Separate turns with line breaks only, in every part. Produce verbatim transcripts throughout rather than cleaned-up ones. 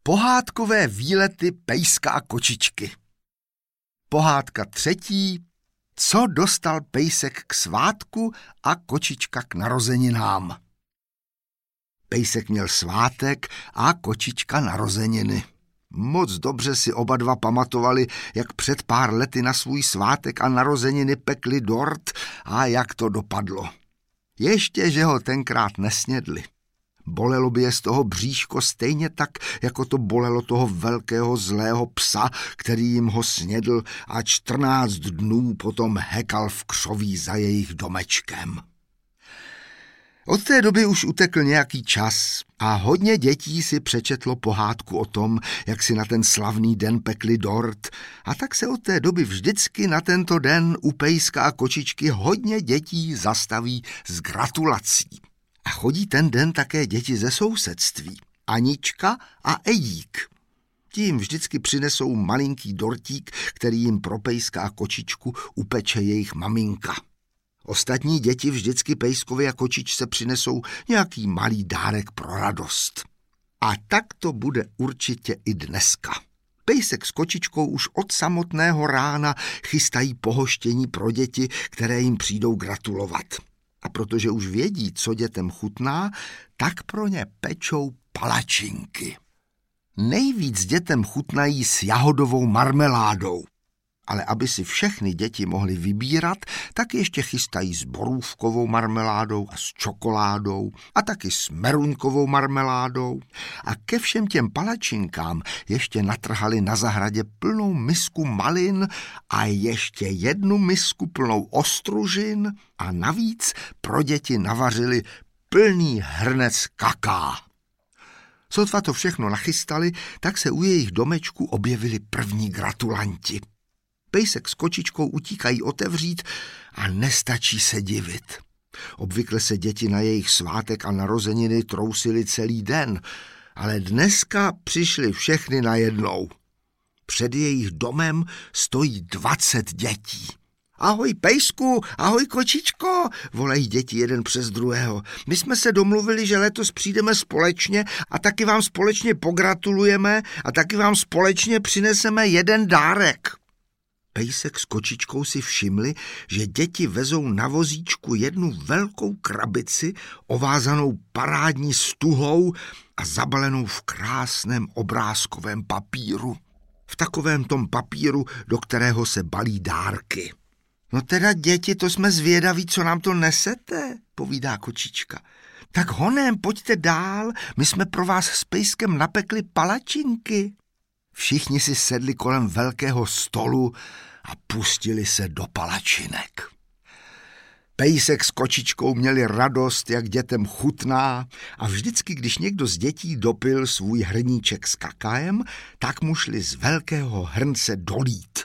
Pohádkové výlety pejska a kočičky. Pohádka třetí. Co dostal pejsek k svátku a kočička k narozeninám. Pejsek měl svátek a kočička narozeniny. Moc dobře si oba dva pamatovali, jak před pár lety na svůj svátek a narozeniny pekli dort a jak to dopadlo. Ještě, že ho tenkrát nesnědli. Bolelo by je z toho bříško stejně tak, jako to bolelo toho velkého zlého psa, který jim ho snědl a čtrnáct dnů potom hekal v křoví za jejich domečkem. Od té doby už utekl nějaký čas a hodně dětí si přečetlo pohádku o tom, jak si na ten slavný den pekli dort, a tak se od té doby vždycky na tento den u pejska a kočičky hodně dětí zastaví s gratulací. A chodí ten den také děti ze sousedství, Anička a Ejík. Ti jim vždycky přinesou malinký dortík, který jim pro pejska a kočičku upeče jejich maminka. Ostatní děti vždycky pejskovi a kočičce přinesou nějaký malý dárek pro radost. A tak to bude určitě i dneska. Pejsek s kočičkou už od samotného rána chystají pohoštění pro děti, které jim přijdou gratulovat. A protože už vědí, co dětem chutná, tak pro ně pečou palačinky. Nejvíc dětem chutnají s jahodovou marmeládou. Ale aby si všechny děti mohly vybírat, tak ještě chystají s borůvkovou marmeládou a s čokoládou a taky s meruňkovou marmeládou. A ke všem těm palačinkám ještě natrhali na zahradě plnou misku malin a ještě jednu misku plnou ostružin a navíc pro děti navařili plný hrnec kaká. Sotva to všechno nachystali, tak se u jejich domečku objevili první gratulanti. Pejsek s kočičkou utíkají otevřít a nestačí se divit. Obvykle se děti na jejich svátek a narozeniny trousily celý den, ale dneska přišly všechny najednou. Před jejich domem stojí dvacet dětí. Ahoj pejsku, ahoj kočičko, volají děti jeden přes druhého. My jsme se domluvili, že letos přijdeme společně a taky vám společně pogratulujeme a taky vám společně přineseme jeden dárek. Pejsek s kočičkou si všimli, že děti vezou na vozíčku jednu velkou krabici ovázanou parádní stuhou a zabalenou v krásném obrázkovém papíru. V takovém tom papíru, do kterého se balí dárky. No teda děti, to jsme zvědaví, co nám to nesete, povídá kočička. Tak honem, pojďte dál, my jsme pro vás s pejskem napekli palačinky. Všichni si sedli kolem velkého stolu a pustili se do palačinek. Pejsek s kočičkou měli radost, jak dětem chutná, a vždycky, když někdo z dětí dopil svůj hrníček s kakaem, tak mu šli z velkého hrnce dolít.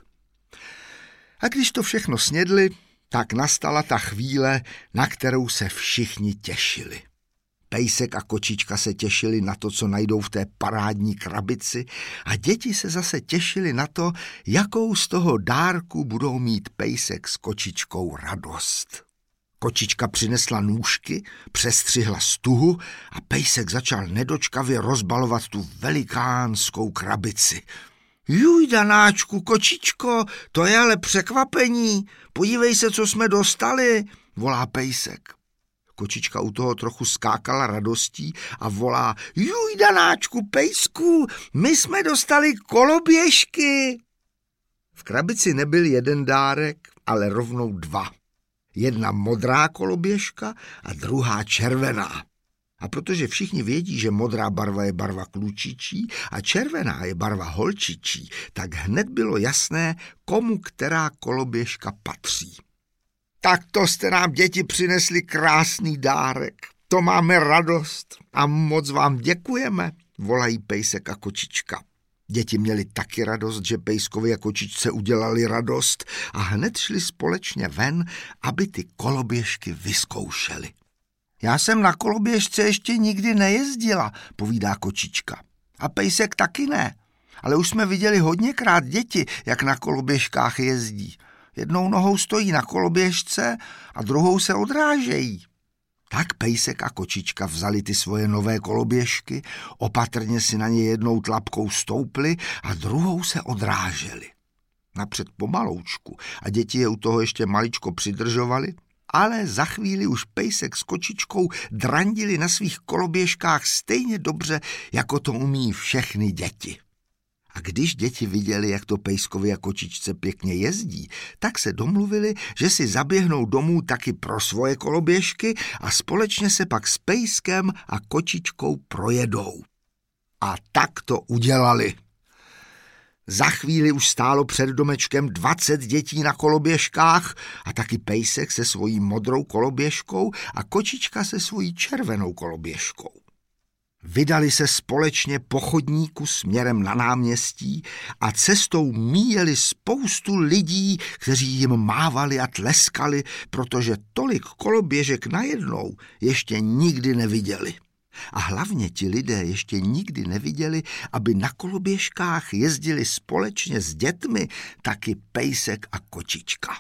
A když to všechno snědli, tak nastala ta chvíle, na kterou se všichni těšili. Pejsek a kočička se těšili na to, co najdou v té parádní krabici, a děti se zase těšili na to, jakou z toho dárku budou mít pejsek s kočičkou radost. Kočička přinesla nůžky, přestřihla stuhu a pejsek začal nedočkavě rozbalovat tu velikánskou krabici. Juj, danáčku, kočičko, to je ale překvapení, podívej se, co jsme dostali, volá pejsek. Kočička u toho trochu skákala radostí a volá, juj, danáčku, pejsku, my jsme dostali koloběžky. V krabici nebyl jeden dárek, ale rovnou dva. Jedna modrá koloběžka a druhá červená. A protože všichni vědí, že modrá barva je barva klučičí a červená je barva holčičí, tak hned bylo jasné, komu která koloběžka patří. Tak to jste nám, děti, přinesli krásný dárek. To máme radost a moc vám děkujeme, volají pejsek a kočička. Děti měli taky radost, že pejskovi a kočičce udělali radost, a hned šli společně ven, aby ty koloběžky vyzkoušeli. Já jsem na koloběžce ještě nikdy nejezdila, povídá kočička. A pejsek taky ne, ale už jsme viděli hodněkrát děti, jak na koloběžkách jezdí. Jednou nohou stojí na koloběžce a druhou se odrážejí. Tak Pejsek a Kočička vzali ty svoje nové koloběžky, opatrně si na ně jednou tlapkou stoupli a druhou se odráželi. Napřed pomaloučku a děti je u toho ještě maličko přidržovali, ale za chvíli už Pejsek s Kočičkou drandili na svých koloběžkách stejně dobře, jako to umí všechny děti. A když děti viděli, jak to Pejskovi a Kočičce pěkně jezdí, tak se domluvili, že si zaběhnou domů taky pro svoje koloběžky a společně se pak s Pejskem a Kočičkou projedou. A tak to udělali. Za chvíli už stálo před domečkem dvacet dětí na koloběžkách a taky Pejsek se svojí modrou koloběžkou a Kočička se svojí červenou koloběžkou. Vydali se společně po chodníku směrem na náměstí a cestou míjeli spoustu lidí, kteří jim mávali a tleskali, protože tolik koloběžek najednou ještě nikdy neviděli. A hlavně ti lidé ještě nikdy neviděli, aby na koloběžkách jezdili společně s dětmi taky Pejsek a Kočička.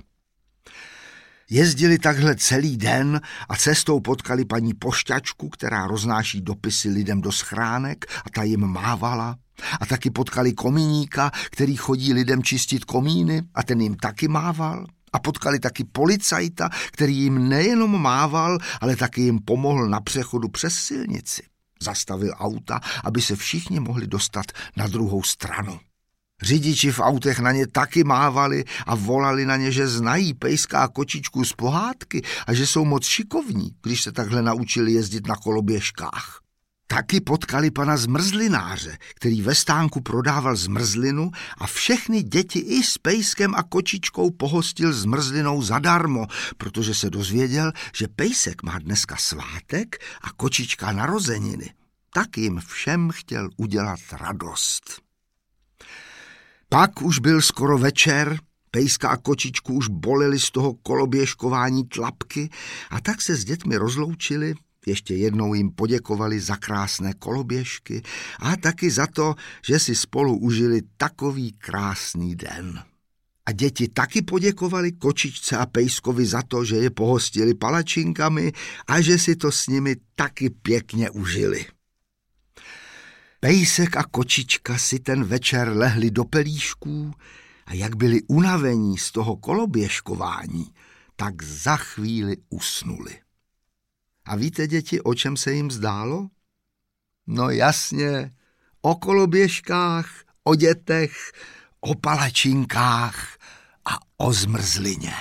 Jezdili takhle celý den a cestou potkali paní pošťačku, která roznáší dopisy lidem do schránek a ta jim mávala. A taky potkali komíníka, který chodí lidem čistit komíny a ten jim taky mával. A potkali taky policajta, který jim nejenom mával, ale taky jim pomohl na přechodu přes silnici. Zastavil auta, aby se všichni mohli dostat na druhou stranu. Řidiči v autech na ně taky mávali a volali na ně, že znají Pejska a Kočičku z pohádky a že jsou moc šikovní, když se takhle naučili jezdit na koloběžkách. Taky potkali pana zmrzlináře, který ve stánku prodával zmrzlinu a všechny děti i s Pejskem a Kočičkou pohostil zmrzlinou zadarmo, protože se dozvěděl, že Pejsek má dneska svátek a Kočička narozeniny. Tak jim všem chtěl udělat radost. Pak už byl skoro večer, Pejska a Kočičku už bolely z toho koloběžkování tlapky a tak se s dětmi rozloučili, ještě jednou jim poděkovali za krásné koloběžky a taky za to, že si spolu užili takový krásný den. A děti taky poděkovali Kočičce a Pejskovi za to, že je pohostili palačinkami a že si to s nimi taky pěkně užili. Pejsek a Kočička si ten večer lehli do pelíšků a jak byli unavení z toho koloběžkování, tak za chvíli usnuli. A víte, děti, o čem se jim zdálo? No jasně, o koloběžkách, o dětech, o palačinkách a o zmrzlině.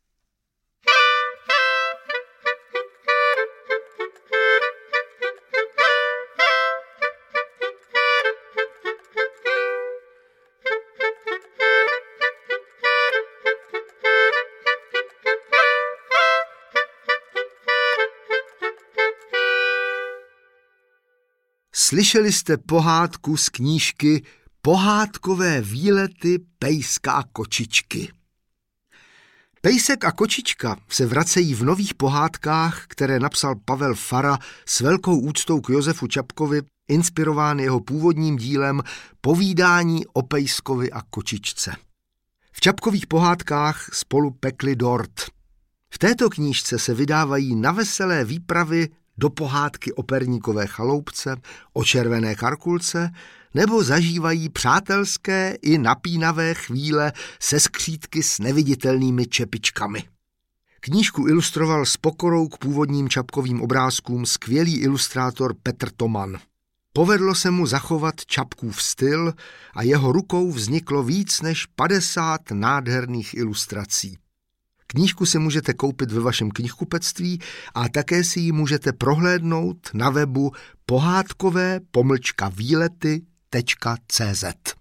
Slyšeli jste pohádku z knížky Pohádkové výlety Pejska a Kočičky. Pejsek a Kočička se vracejí v nových pohádkách, které napsal Pavel Fara s velkou úctou k Josefu Čapkovi, inspirován jeho původním dílem Povídání o Pejskovi a Kočičce. V Čapkových pohádkách spolu pekli dort. V této knížce se vydávají na veselé výpravy do pohádky o perníkové chaloupce, o červené karkulce, nebo zažívají přátelské i napínavé chvíle se skřítky s neviditelnými čepičkami. Knížku ilustroval s pokorou k původním Čapkovým obrázkům skvělý ilustrátor Petr Toman. Povedlo se mu zachovat Čapkův styl a jeho rukou vzniklo víc než padesát nádherných ilustrací. Knížku si můžete koupit ve vašem knihkupectví a také si ji můžete prohlédnout na webu pohádkové pomlčka výlety tečka cé zet.